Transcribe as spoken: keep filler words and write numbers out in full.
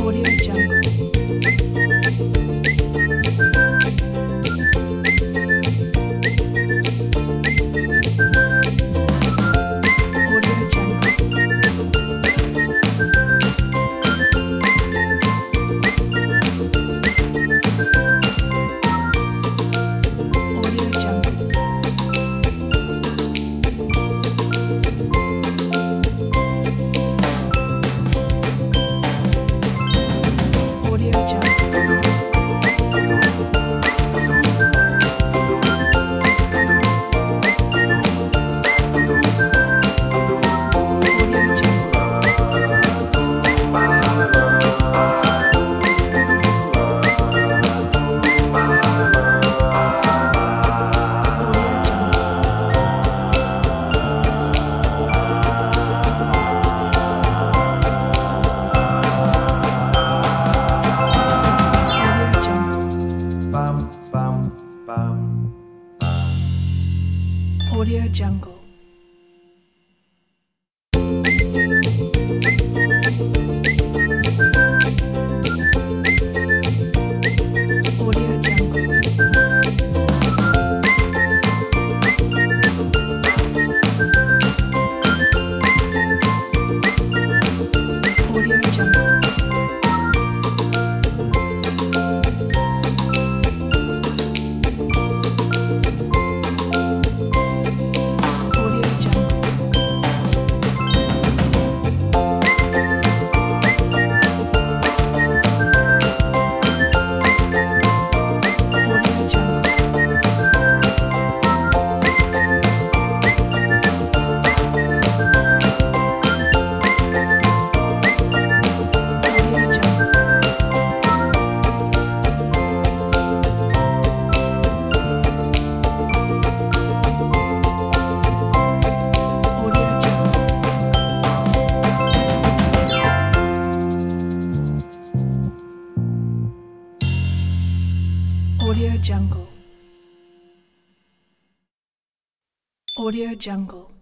Audio Jungle. Audio Jungle. Audio Jungle. Audio Jungle. Audio Jungle. Audio Jungle. Audio Jungle. Bum, bum, bum. Audio Jungle. Audio Jungle. Audio Jungle. Audio Jungle. Audio Jungle. Audio Jungle. Audio Jungle. Audio Jungle. Audio Jungle.